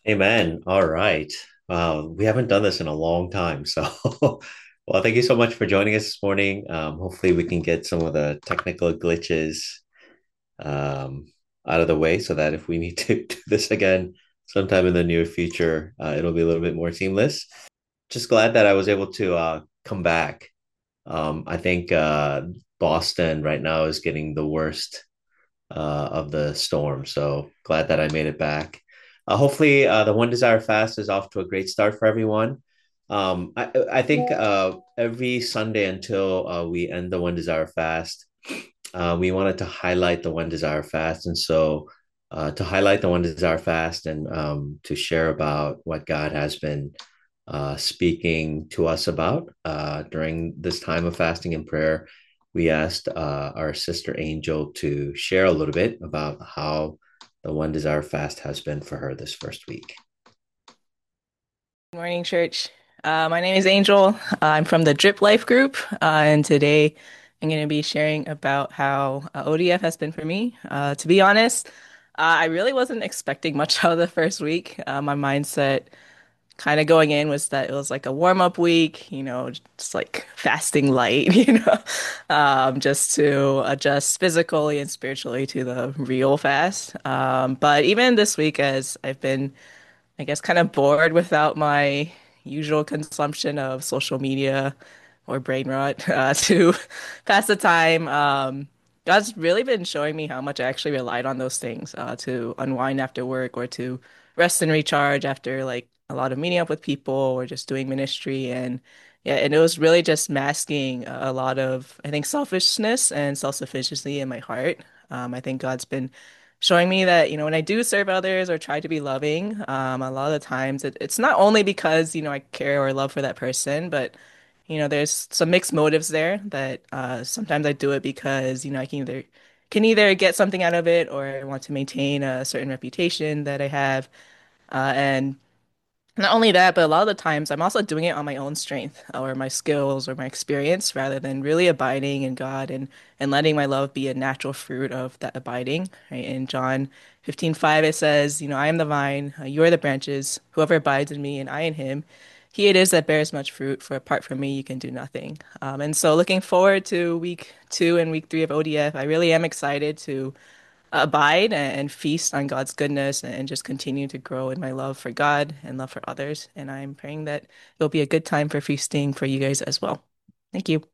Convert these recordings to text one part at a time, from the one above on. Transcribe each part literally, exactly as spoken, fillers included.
Amen. All right. Wow, we haven't done this in a long time. So, well, thank you so much for joining us this morning. Um, hopefully, we can get some of the technical glitches um, out of the way so that if we need to do this again sometime in the near future, uh, it'll be a little bit more seamless. Just glad that I was able to uh, come back. Um, I think uh, Boston right now is getting the worst uh, of the storm. So glad that I made it back. Uh, hopefully, uh, the One Desire Fast is off to a great start for everyone. Um, I, I think uh, every Sunday until uh, we end the One Desire Fast, uh, we wanted to highlight the One Desire Fast. And so, uh, to highlight the One Desire Fast and um, to share about what God has been uh, speaking to us about uh, during this time of fasting and prayer, we asked uh, our sister Angel to share a little bit about how the One Desire Fast has been for her this first week. Good morning, church. Uh, my name is Angel. Uh, I'm from the Drip Life group, uh, and today I'm going to be sharing about how uh, O D F has been for me. Uh, to be honest, uh, I really wasn't expecting much out of the first week. Uh, my mindset kind of going in was that it was like a warm-up week, you know, just like fasting light, you know, um, just to adjust physically and spiritually to the real fast. Um, but even this week, as I've been I guess kind of bored without my usual consumption of social media or brain rot uh, to pass the time. Um, God's really been showing me how much I actually relied on those things uh, to unwind after work or to rest and recharge after like a lot of meeting up with people or just doing ministry. And yeah, and it was really just masking a a lot of, I think, selfishness and self-sufficiency in my heart. Um, I think God's been showing me that, you know, when I do serve others or try to be loving, um, a lot of the times it, it's not only because, you know, I care or love for that person, but, you know, there's some mixed motives there that uh, sometimes I do it because, you know, I can either can either get something out of it or I want to maintain a certain reputation that I have. Uh, and not only that, but a lot of the times I'm also doing it on my own strength or my skills or my experience rather than really abiding in God and and letting my love be a natural fruit of that abiding. Right? In John fifteen five, it says, you know, I am the vine, uh, you are the branches. Whoever abides in me and I in him, he it is that bears much fruit, for apart from me you can do nothing. Um, and so looking forward to week two and week three of O D F, I really am excited to abide and feast on God's goodness and just continue to grow in my love for God and love for others. And I'm praying that it'll be a good time for feasting for you guys as well. Thank you.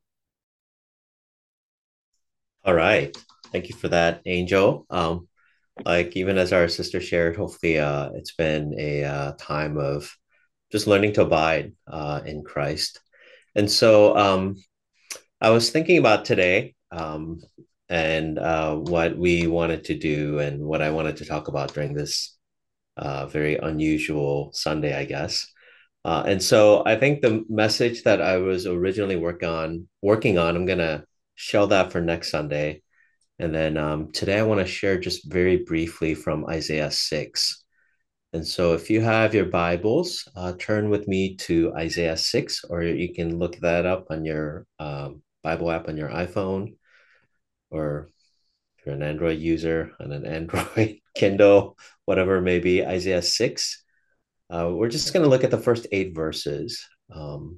All right. Thank you for that, Angel. Um, like even as our sister shared, hopefully uh, it's been a uh, time of just learning to abide uh, in Christ. And so um, I was thinking about today um, and uh, what we wanted to do and what I wanted to talk about during this uh, very unusual Sunday, I guess. Uh, and so I think the message that I was originally work on, working on, I'm gonna shell that for next Sunday. And then um, today I want to share just very briefly from Isaiah six. And so if you have your Bibles, uh, turn with me to Isaiah six, or you can look that up on your um, Bible app on your iPhone, or if you're an Android user on an Android Kindle, whatever it may be, Isaiah six. Uh, we're just going to look at the first eight verses. Um,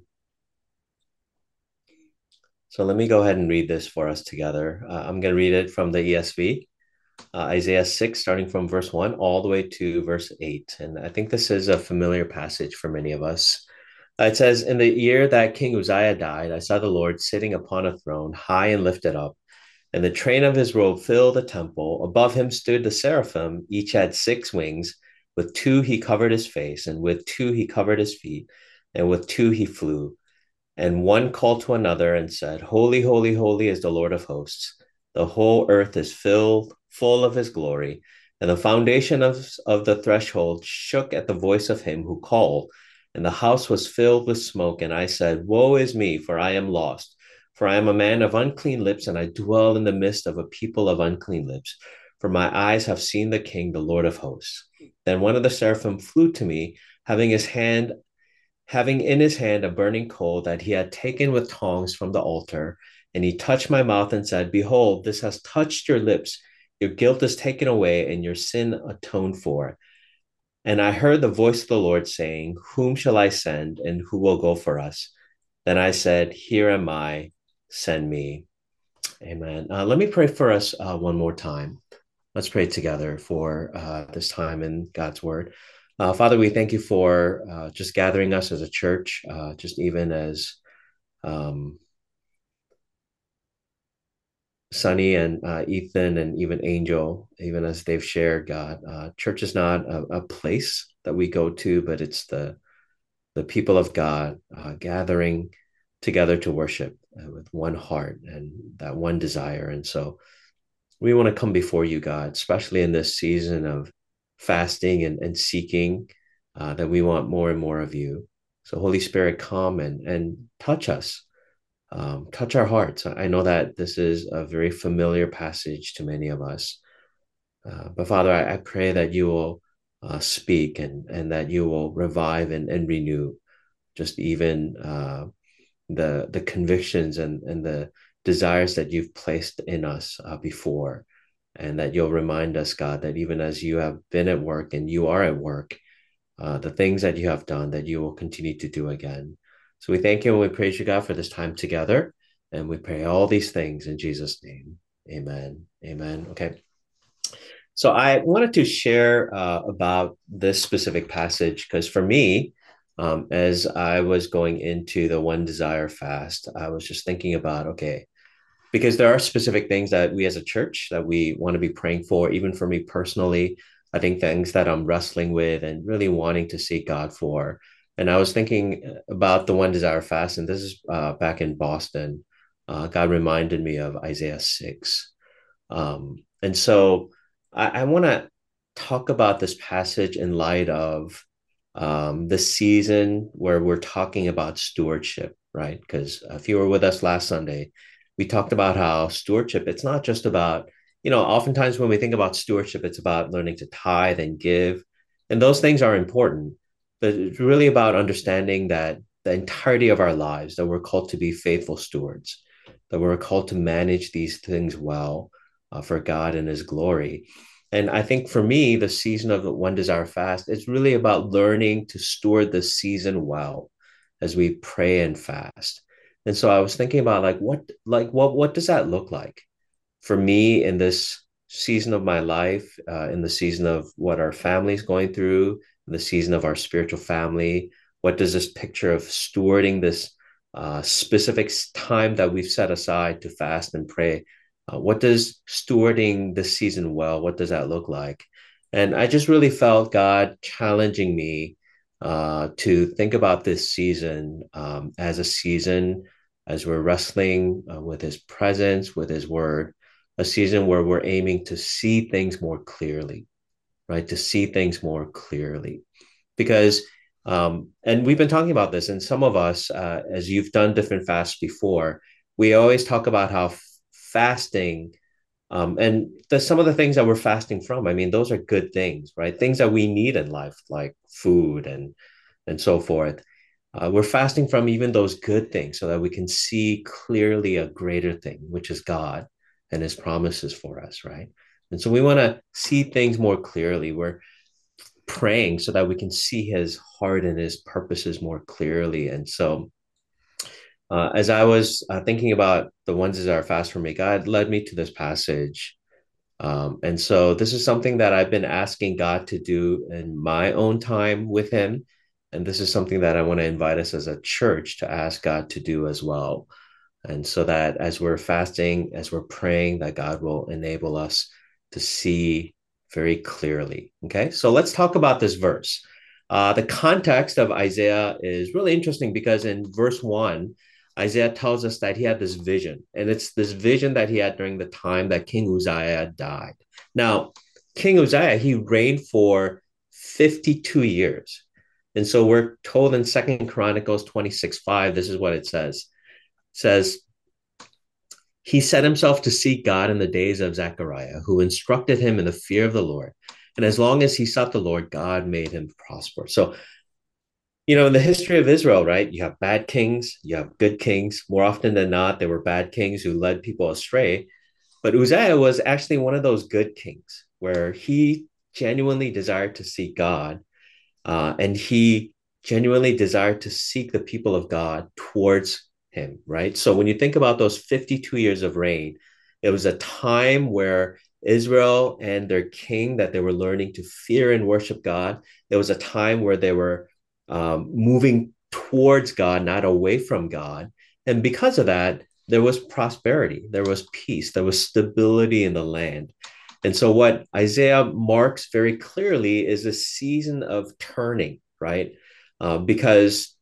so let me go ahead and read this for us together. Uh, I'm going to read it from the E S V, uh, Isaiah six, starting from verse one all the way to verse eight. And I think this is a familiar passage for many of us. Uh, it says, in the year that King Uzziah died, I saw the Lord sitting upon a throne, high and lifted up, and the train of his robe filled the temple. Above him stood the seraphim, each had six wings. With two he covered his face, and with two he covered his feet, and with two he flew. And one called to another and said, Holy, holy, holy is the Lord of hosts. The whole earth is filled, full of his glory. And the foundation of, of the threshold shook at the voice of him who called. And the house was filled with smoke. And I said, Woe is me, for I am lost. For I am a man of unclean lips, and I dwell in the midst of a people of unclean lips. For my eyes have seen the King, the Lord of hosts. Then one of the seraphim flew to me, having his hand having in his hand a burning coal that he had taken with tongs from the altar. And he touched my mouth and said, Behold, this has touched your lips. Your guilt is taken away and your sin atoned for. And I heard the voice of the Lord saying, whom shall I send and who will go for us? Then I said, here am I, send me. Amen. Uh, let me pray for us uh, one more time. Let's pray together for uh, this time in God's word. Uh, Father, we thank you for uh, just gathering us as a church, uh, just even as um, Sonny and uh, Ethan and even Angel, even as they've shared, God, uh, church is not a, a place that we go to, but it's the the people of God uh, gathering together to worship uh, with one heart and that one desire. And so we want to come before you, God, especially in this season of fasting and, and seeking uh, that we want more and more of you. So Holy Spirit, come and, and touch us, um, touch our hearts. I know that this is a very familiar passage to many of us. Uh, but Father, I, I pray that you will uh, speak and, and that you will revive and, and renew just even uh, the the convictions and and the desires that you've placed in us uh, before, and that you'll remind us, God, that even as you have been at work and you are at work, uh, the things that you have done, that you will continue to do again. So we thank you and we praise you, God, for this time together, and we pray all these things in Jesus' name. Amen. Amen. Okay. So I wanted to share uh, about this specific passage because for me, um, as I was going into the One Desire fast, I was just thinking about, okay, because there are specific things that we as a church that we want to be praying for, even for me personally, I think things that I'm wrestling with and really wanting to seek God for. And I was thinking about the One Desire fast, and this is uh, back in Boston. Uh, God reminded me of Isaiah six. Um, and so I, I want to talk about this passage in light of um, the season where we're talking about stewardship, right? Because if you were with us last Sunday, we talked about how stewardship, it's not just about, you know, oftentimes when we think about stewardship, it's about learning to tithe and give. And those things are important, but it's really about understanding that the entirety of our lives, that we're called to be faithful stewards, that we're called to manage these things well uh, for God and His glory. And I think for me, the season of the One Desire fast, it's really about learning to steward the season well as we pray and fast. And so I was thinking about like what like what what does that look like for me in this season of my life, uh, in the season of what our family's going through, in the season of our spiritual family. What does this picture of stewarding this uh, specific time that we've set aside to fast and pray? Uh, what does stewarding this season well? What does that look like? And I just really felt God challenging me uh, to think about this season um, as a season as we're wrestling uh, with His presence, with His word, a season where we're aiming to see things more clearly, right? To see things more clearly. Because, um, and we've been talking about this, and some of us, uh, as you've done different fasts before, we always talk about how f- fasting um, and the, some of the things that we're fasting from, I mean, those are good things, right? Things that we need in life, like food and and so forth. Uh, we're fasting from even those good things so that we can see clearly a greater thing, which is God and His promises for us, right? And so we want to see things more clearly. We're praying so that we can see His heart and His purposes more clearly. And so, uh, as I was uh, thinking about the ones that are fast for me, God led me to this passage. Um, and so, this is something that I've been asking God to do in my own time with Him. And this is something that I want to invite us as a church to ask God to do as well. And so that as we're fasting, as we're praying, that God will enable us to see very clearly. Okay, so let's talk about this verse. Uh, the context of Isaiah is really interesting because in verse one, Isaiah tells us that he had this vision, and it's this vision that he had during the time that King Uzziah died. Now, King Uzziah, he reigned for fifty-two years. And so we're told in Second Chronicles twenty-six five, this is what it says. It says, he set himself to seek God in the days of Zechariah, who instructed him in the fear of the Lord. And as long as he sought the Lord, God made him prosper. So, you know, in the history of Israel, right, you have bad kings, you have good kings. More often than not, there were bad kings who led people astray. But Uzziah was actually one of those good kings where he genuinely desired to seek God. uh, and he genuinely desired to seek the people of God towards him, right? So when you think about those fifty-two years of reign, it was a time where Israel and their king that they were learning to fear and worship God. It was a time where they were um, moving towards God, not away from God. And because of that, there was prosperity, there was peace, there was stability in the land. And so, what Isaiah marks very clearly is a season of turning, right? Uh, because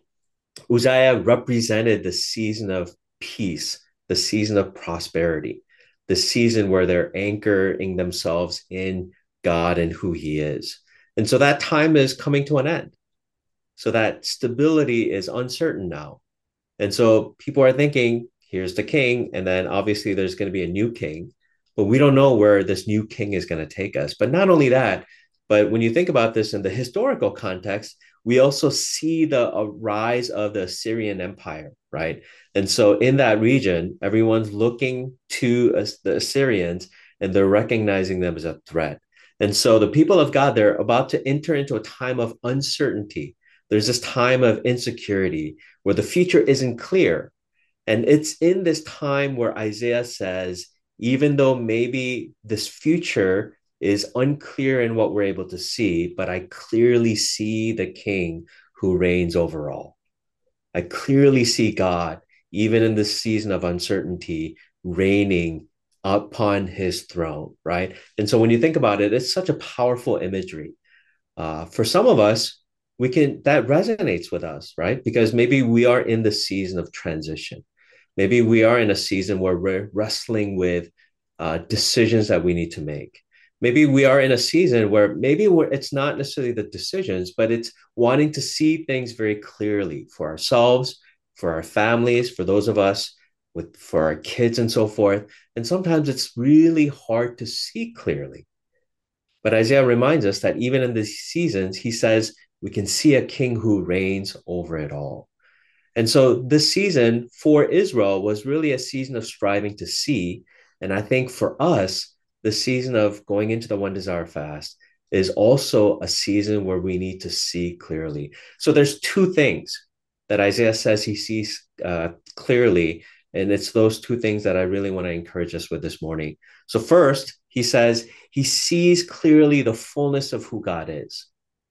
Uzziah represented the season of peace, the season of prosperity, the season where they're anchoring themselves in God and who he is. And so, that time is coming to an end. So, that stability is uncertain now. And so people are thinking, here's the king, and then obviously there's going to be a new king, but we don't know where this new king is going to take us. But not only that, but when you think about this in the historical context, we also see the uh, rise of the Assyrian Empire, right? And so in that region, everyone's looking to us, the Assyrians, and they're recognizing them as a threat. And so the people of God, they're about to enter into a time of uncertainty. There's this time of insecurity where the future isn't clear. And it's in this time where Isaiah says, even though maybe this future is unclear in what we're able to see, but I clearly see the king who reigns over all. I clearly see God, even in this season of uncertainty, reigning upon his throne, right? And so when you think about it, it's such a powerful imagery. Uh, for some of us, we can that resonates with us, right? Because maybe we are in the season of transition. Maybe we are in a season where we're wrestling with uh, decisions that we need to make. Maybe we are in a season where maybe we're, it's not necessarily the decisions, but it's wanting to see things very clearly for ourselves, for our families, for those of us with for our kids and so forth. And sometimes it's really hard to see clearly. But Isaiah reminds us that even in these seasons, he says we can see a king who reigns over it all. And so this season for Israel was really a season of striving to see. And I think for us, the season of going into the One Desire fast is also a season where we need to see clearly. So there's two things that Isaiah says he sees uh, clearly. And it's those two things that I really want to encourage us with this morning. So, first, he says he sees clearly the fullness of who God is,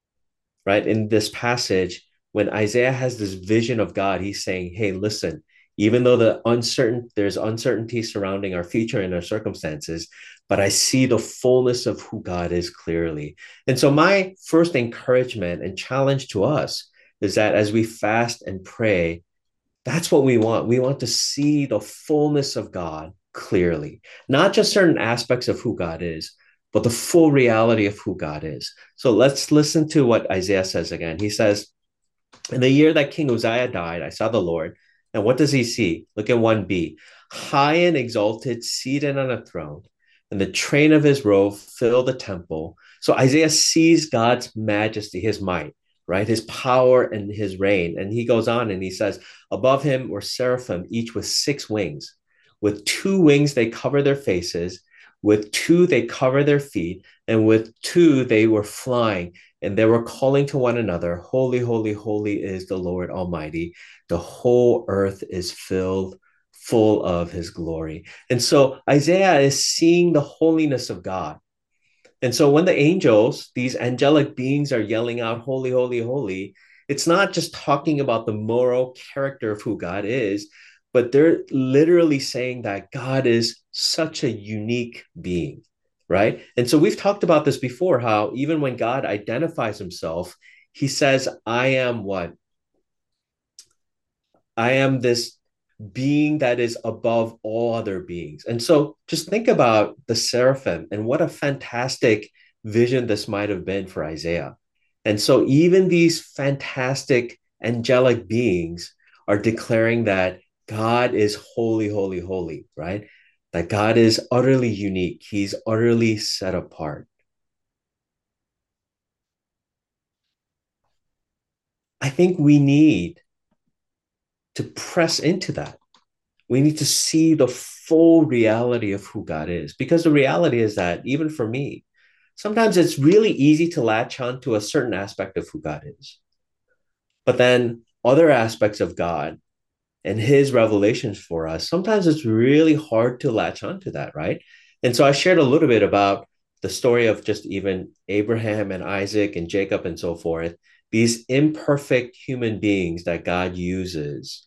right? In this passage, when Isaiah has this vision of God, he's saying, hey, listen, even though the uncertain there's uncertainty surrounding our future and our circumstances, but I see the fullness of who God is clearly. And so my first encouragement and challenge to us is that as we fast and pray, that's what we want. We want to see the fullness of God clearly, not just certain aspects of who God is, but the full reality of who God is. So let's listen to what Isaiah says again. He says, in the year that King Uzziah died, I saw the Lord. And what does he see? Look at one B. High and exalted, seated on a throne, and the train of his robe filled the temple. So Isaiah sees God's majesty, his might, right? His power and his reign. And he goes on and he says, above him were seraphim, each with six wings. With two wings, they cover their faces. With two, they cover their feet. And with two, they were flying. And they were calling to one another, holy, holy, holy is the Lord Almighty. The whole earth is filled full of his glory. And so Isaiah is seeing the holiness of God. And so when the angels, these angelic beings, are yelling out, holy, holy, holy, it's not just talking about the moral character of who God is, but they're literally saying that God is such a unique being, right? And so we've talked about this before, how even when God identifies himself, he says, I am what? I am this being that is above all other beings. And so just think about the seraphim and what a fantastic vision this might have been for Isaiah. And so even these fantastic angelic beings are declaring that God is holy, holy, holy, right? That God is utterly unique. He's utterly set apart. I think we need to press into that. We need to see the full reality of who God is, because the reality is that even for me, sometimes it's really easy to latch on to a certain aspect of who God is. But then other aspects of God and his revelations for us, sometimes it's really hard to latch onto that, right? And so I shared a little bit about the story of just even Abraham and Isaac and Jacob and so forth, these imperfect human beings that God uses.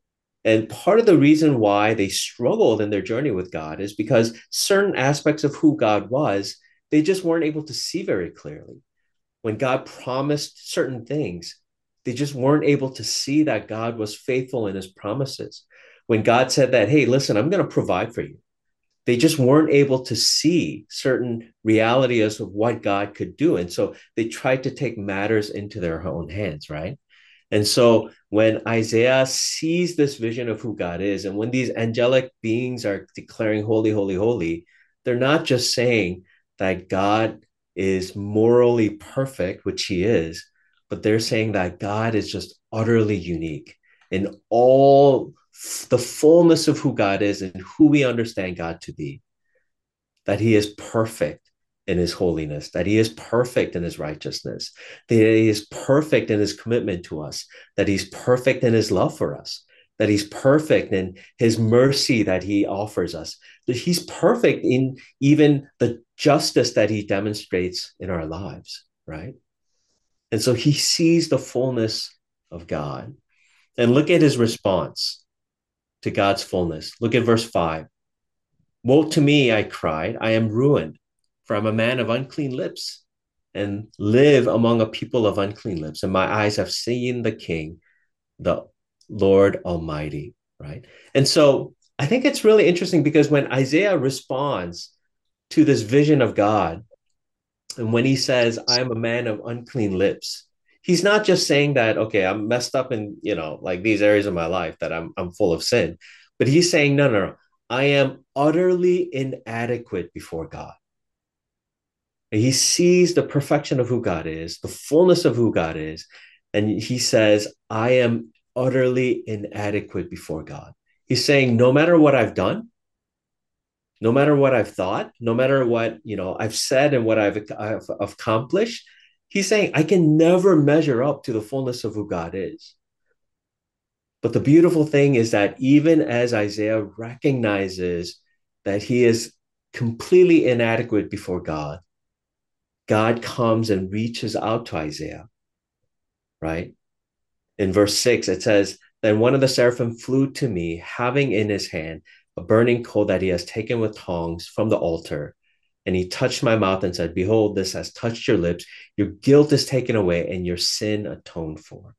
And part of the reason why they struggled in their journey with God is because certain aspects of who God was, they just weren't able to see very clearly. When God promised certain things, they just weren't able to see that God was faithful in his promises. When God said that, hey, listen, I'm going to provide for you, they just weren't able to see certain realities of what God could do. And so they tried to take matters into their own hands, right? And so when Isaiah sees this vision of who God is, and when these angelic beings are declaring holy, holy, holy, they're not just saying that God is morally perfect, which he is, but they're saying that God is just utterly unique in all the fullness of who God is and who we understand God to be, that he is perfect in his holiness, that he is perfect in his righteousness, that he is perfect in his commitment to us, that he's perfect in his love for us, that he's perfect in his mercy that he offers us, that he's perfect in even the justice that he demonstrates in our lives, right? And so he sees the fullness of God. And look at his response to God's fullness. Look at verse five. Woe to me, I cried, I am ruined, for I'm a man of unclean lips and live among a people of unclean lips. And my eyes have seen the King, the Lord Almighty, right? And so I think it's really interesting because when Isaiah responds to this vision of God, and when he says, I am a man of unclean lips, he's not just saying that, okay, I'm messed up in, you know, like these areas of my life that I'm I'm full of sin. But he's saying, no, no, no. I am utterly inadequate before God. And he sees the perfection of who God is, the fullness of who God is. And he says, I am utterly inadequate before God. He's saying, no matter what I've done, no matter what I've thought, no matter what, you know, I've said and what I've, I've accomplished, he's saying I can never measure up to the fullness of who God is. But the beautiful thing is that even as Isaiah recognizes that he is completely inadequate before God, God comes and reaches out to Isaiah, right? In verse six, it says, Then one of the seraphim flew to me, having in his hand a burning coal that he has taken with tongs from the altar. And he touched my mouth and said, Behold, this has touched your lips. Your guilt is taken away and your sin atoned for.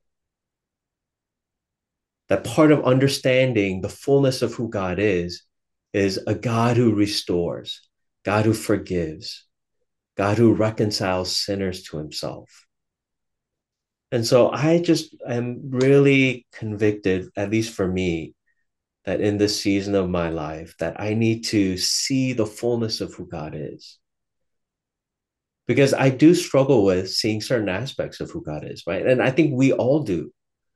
That part of understanding the fullness of who God is, is a God who restores, God who forgives, God who reconciles sinners to himself. And so I just am really convicted, at least for me, that in this season of my life, that I need to see the fullness of who God is. Because I do struggle with seeing certain aspects of who God is, right? And I think we all do.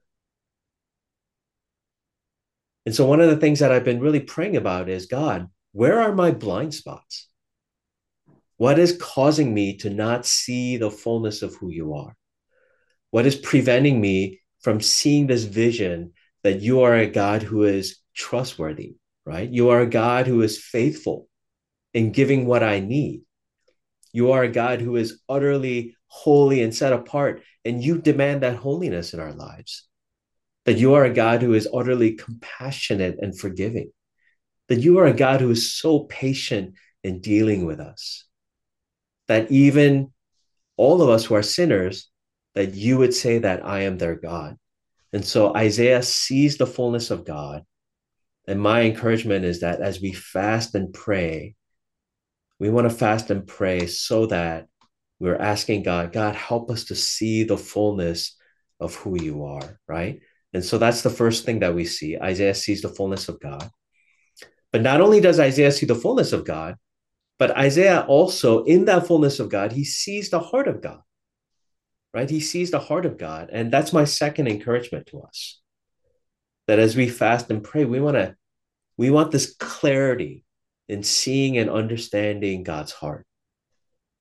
And so one of the things that I've been really praying about is, God, where are my blind spots? What is causing me to not see the fullness of who you are? What is preventing me from seeing this vision that you are a God who is trustworthy, right? You are a God who is faithful in giving what I need. You are a God who is utterly holy and set apart, and you demand that holiness in our lives. That you are a God who is utterly compassionate and forgiving. That you are a God who is so patient in dealing with us. That even all of us who are sinners, that you would say that I am their God. And so Isaiah sees the fullness of God. And my encouragement is that as we fast and pray, we want to fast and pray so that we're asking God, God, help us to see the fullness of who you are, right? And so that's the first thing that we see. Isaiah sees the fullness of God. But not only does Isaiah see the fullness of God, but Isaiah also, in that fullness of God, he sees the heart of God, right? He sees the heart of God. And that's my second encouragement to us. That as we fast and pray, we want to, we want this clarity in seeing and understanding God's heart.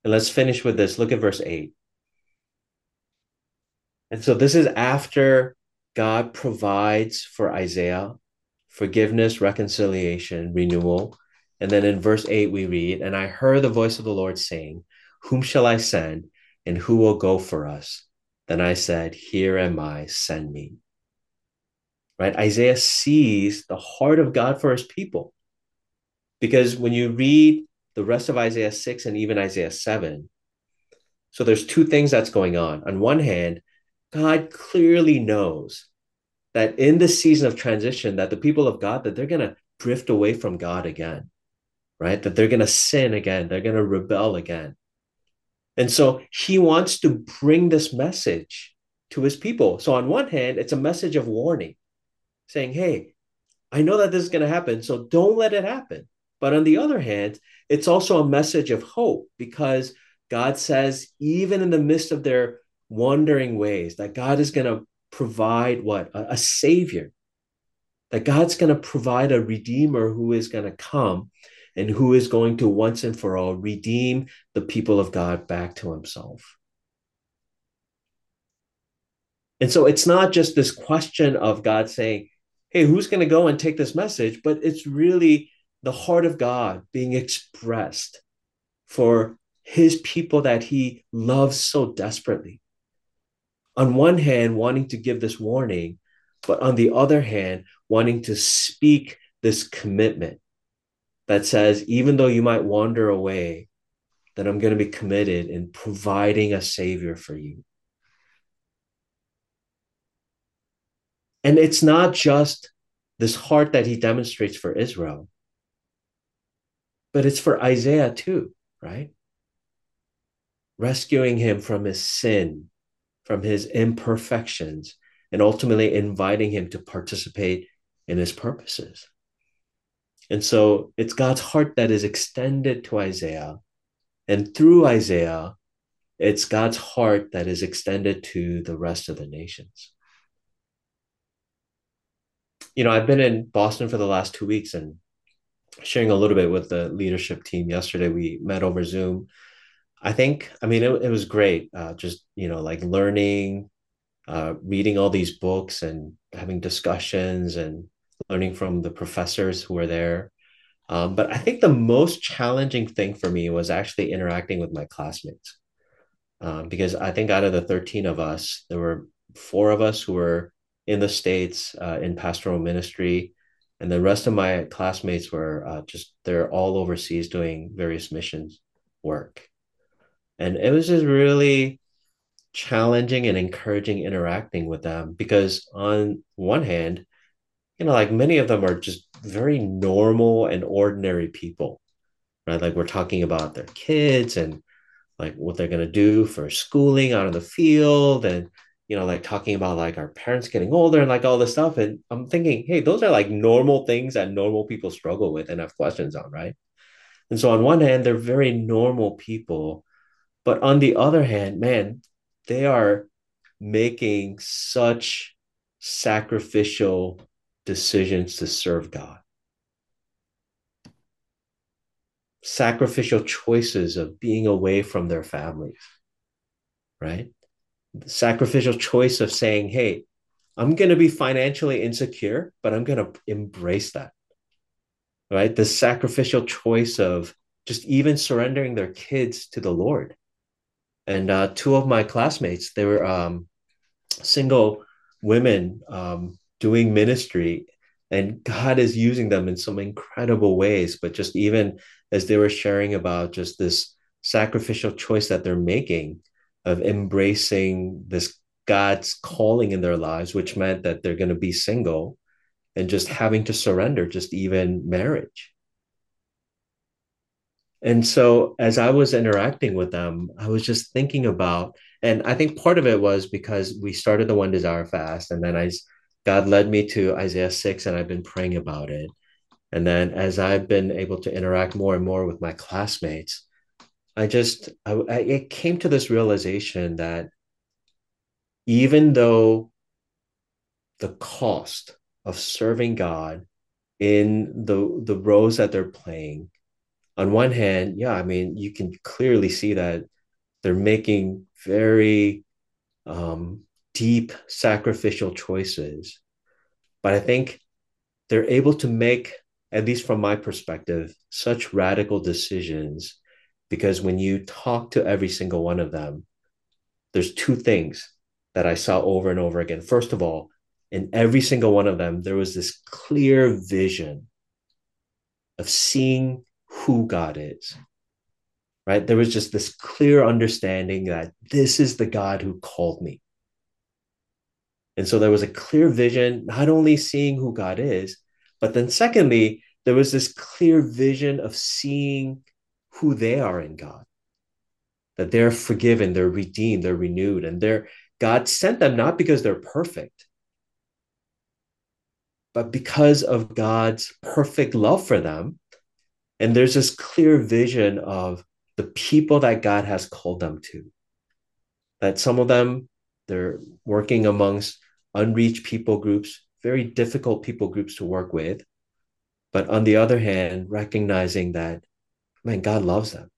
And let's finish with this. Look at verse eight. And so this is after God provides for Isaiah forgiveness, reconciliation, renewal. And then in verse eight, we read, "And I heard the voice of the Lord saying, Whom shall I send? And who will go for us? Then I said, Here am I, send me." Right? Isaiah sees the heart of God for his people. Because when you read the rest of Isaiah six and even Isaiah seven, so there's two things that's going on. On one hand, God clearly knows that in this season of transition, that the people of God, that they're going to drift away from God again, right? That they're going to sin again. They're going to rebel again. And so he wants to bring this message to his people. So on one hand, it's a message of warning saying, hey, I know that this is going to happen, so don't let it happen. But on the other hand, it's also a message of hope because God says, even in the midst of their wandering ways, that God is going to provide what? A, a savior, that God's going to provide a redeemer who is going to come and who is going to once and for all redeem the people of God back to himself. And so it's not just this question of God saying, hey, who's going to go and take this message? But it's really the heart of God being expressed for his people that he loves so desperately. On one hand, wanting to give this warning, but on the other hand, wanting to speak this commitment that says, even though you might wander away, that I'm going to be committed in providing a savior for you. And it's not just this heart that he demonstrates for Israel, but it's for Isaiah too, right? Rescuing him from his sin, from his imperfections, and ultimately inviting him to participate in his purposes. And so it's God's heart that is extended to Isaiah. And through Isaiah, it's God's heart that is extended to the rest of the nations. You know, I've been in Boston for the last two weeks and sharing a little bit with the leadership team. Yesterday, we met over Zoom. I think, I mean, it, it was great. Uh, just, you know, like learning, uh, reading all these books and having discussions and learning from the professors who were there. Um, but I think the most challenging thing for me was actually interacting with my classmates. Um, because I think out of the thirteen of us, there were four of us who were in the States uh, in pastoral ministry. And the rest of my classmates were uh, just, they're all overseas doing various missions work. And it was just really challenging and encouraging interacting with them because, on one hand, you know, like many of them are just very normal and ordinary people, right? Like we're talking about their kids and like what they're going to do for schooling out in the field and you know like talking about like our parents getting older and like all this stuff, and I'm thinking, hey, those are like normal things that normal people struggle with and have questions on, right? And so on one hand they're very normal people, but on the other hand, man, they are making such sacrificial decisions to serve God, sacrificial choices of being away from their families, right? Sacrificial choice of saying, hey, I'm going to be financially insecure, but I'm going to embrace that, right? The sacrificial choice of just even surrendering their kids to the Lord. And uh, two of my classmates, they were um, single women um, doing ministry, and God is using them in some incredible ways. But just even as they were sharing about just this sacrificial choice that they're making of embracing this God's calling in their lives, which meant that they're going to be single and just having to surrender just even marriage. And so as I was interacting with them, I was just thinking about, and I think part of it was because we started the One Desire fast, and then I, God led me to Isaiah six, and I've been praying about it. And then as I've been able to interact more and more with my classmates, I just, I, I, it came to this realization that even though the cost of serving God in the, the roles that they're playing, on one hand, yeah, I mean, you can clearly see that they're making very um, deep sacrificial choices. But I think they're able to make, at least from my perspective, such radical decisions because when you talk to every single one of them, there's two things that I saw over and over again. First of all, in every single one of them, there was this clear vision of seeing who God is, right? There was just this clear understanding that this is the God who called me. And so there was a clear vision, not only seeing who God is, but then secondly, there was this clear vision of seeing who they are in God, that they're forgiven, they're redeemed, they're renewed, and they're God sent them not because they're perfect, but because of God's perfect love for them. And there's this clear vision of the people that God has called them to. That some of them, they're working amongst unreached people groups, very difficult people groups to work with. But on the other hand, recognizing that, man, God loves them.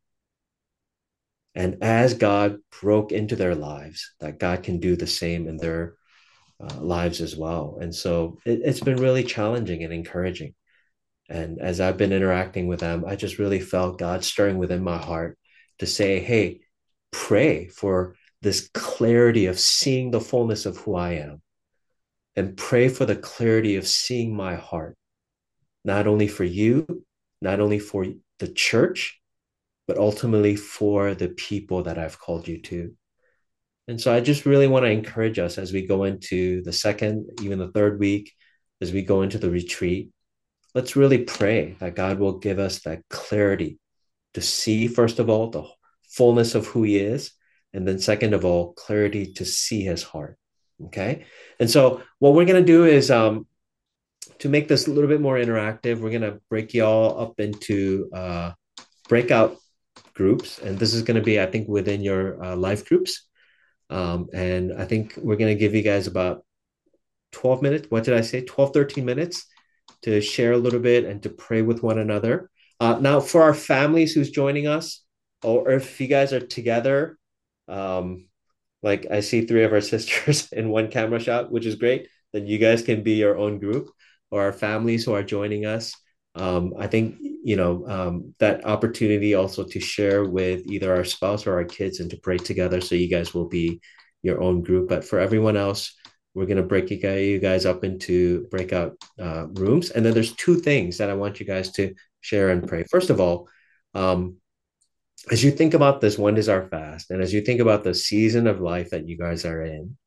And as God broke into their lives, that God can do the same in their uh, lives as well. And so it, it's been really challenging and encouraging. And as I've been interacting with them, I just really felt God stirring within my heart to say, hey, pray for this clarity of seeing the fullness of who I am, and pray for the clarity of seeing my heart, not only for you, not only for the church, but ultimately for the people that I've called you to. And so I just really want to encourage us as we go into the second, even the third week, as we go into the retreat, let's really pray that God will give us that clarity to see, first of all, the fullness of who he is. And then second of all, clarity to see his heart. Okay. And so what we're going to do is um, to make this a little bit more interactive, we're going to break you all up into uh, breakout groups. And this is going to be, I think, within your uh, life groups. Um, and I think we're going to give you guys about twelve minutes. What did I say? twelve, thirteen minutes to share a little bit and to pray with one another. Uh, now, for our families who's joining us, or if you guys are together, um, like I see three of our sisters in one camera shot, which is great, then you guys can be your own group, or our families who are joining us. Um, I think, you know, um, that opportunity also to share with either our spouse or our kids and to pray together. So you guys will be your own group. But for everyone else, we're going to break you guys up into breakout uh, rooms. And then there's two things that I want you guys to share and pray. First of all, um, as you think about this one desire fast, and as you think about the season of life that you guys are in,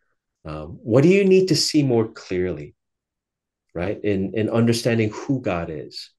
um, what do you need to see more clearly, right? In, in understanding who God is.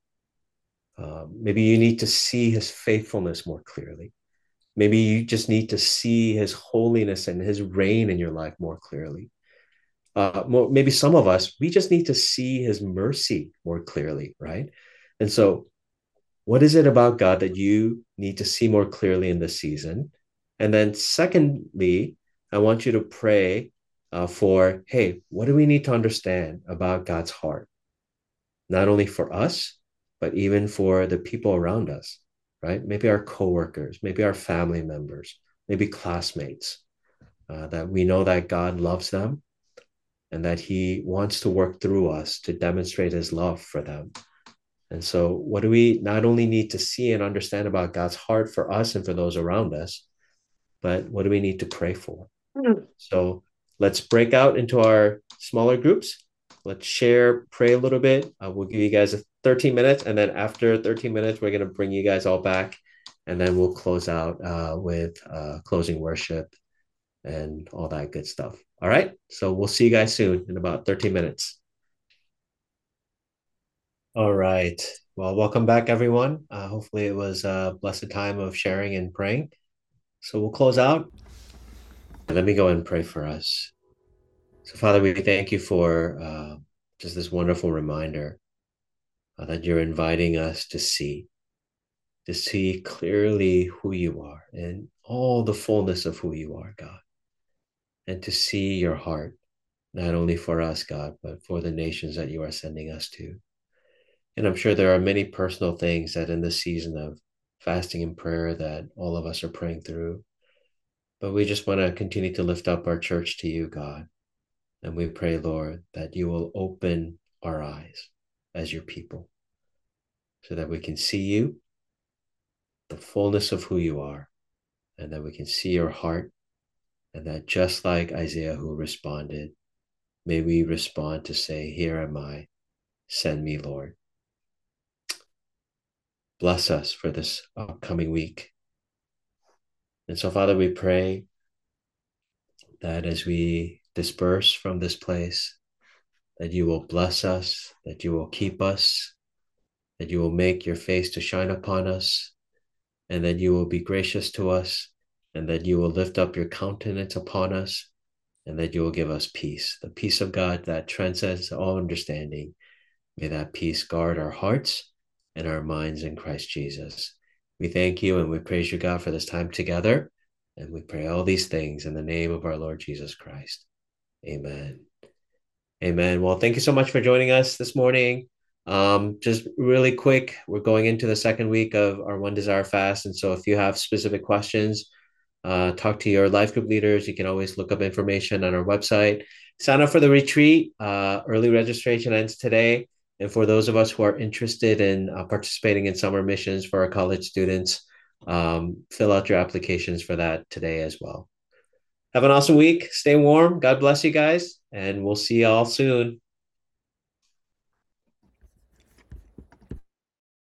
Um, maybe you need to see his faithfulness more clearly. Maybe you just need to see his holiness and his reign in your life more clearly. Uh, more, maybe some of us, we just need to see his mercy more clearly, right? And so, what is it about God that you need to see more clearly in this season? And then, secondly, I want you to pray uh, for, hey, what do we need to understand about God's heart? Not only for us, but even for the people around us, right? Maybe our coworkers, maybe our family members, maybe classmates, uh, that we know that God loves them and that he wants to work through us to demonstrate his love for them. And so, what do we not only need to see and understand about God's heart for us and for those around us, but what do we need to pray for? Mm. So, let's break out into our smaller groups. Let's share, pray a little bit. Uh, we'll give you guys thirteen minutes. And then after thirteen minutes, we're going to bring you guys all back. And then we'll close out uh, with uh, closing worship and all that good stuff. All right. So we'll see you guys soon in about thirteen minutes. All right. Well, welcome back, everyone. Uh, hopefully, it was a blessed time of sharing and praying. So we'll close out. And let me go and pray for us. So, Father, we thank you for uh, just this wonderful reminder uh, that you're inviting us to see, to see clearly who you are and all the fullness of who you are, God, and to see your heart, not only for us, God, but for the nations that you are sending us to. And I'm sure there are many personal things that in this season of fasting and prayer that all of us are praying through. But we just want to continue to lift up our church to you, God. And we pray, Lord, that you will open our eyes as your people so that we can see you, the fullness of who you are, and that we can see your heart. And that just like Isaiah, who responded, may we respond to say, here am I, send me, Lord. Bless us for this upcoming week. And so, Father, we pray that as we disperse from this place, that you will bless us, that you will keep us, that you will make your face to shine upon us, and that you will be gracious to us, and that you will lift up your countenance upon us, and that you will give us peace, the peace of God that transcends all understanding. May that peace guard our hearts and our minds in Christ Jesus. We thank you and we praise you, God, for this time together. And we pray all these things in the name of our Lord Jesus Christ. Amen. Amen. Well, thank you so much for joining us this morning. Um, just really quick, we're going into the second week of our One Desire fast. And so if you have specific questions, uh, talk to your life group leaders. You can always look up information on our website. Sign up for the retreat. Uh, early registration ends today. And for those of us who are interested in uh, participating in summer missions for our college students, um, fill out your applications for that today as well. Have an awesome week. Stay warm. God bless you guys. And we'll see you all soon.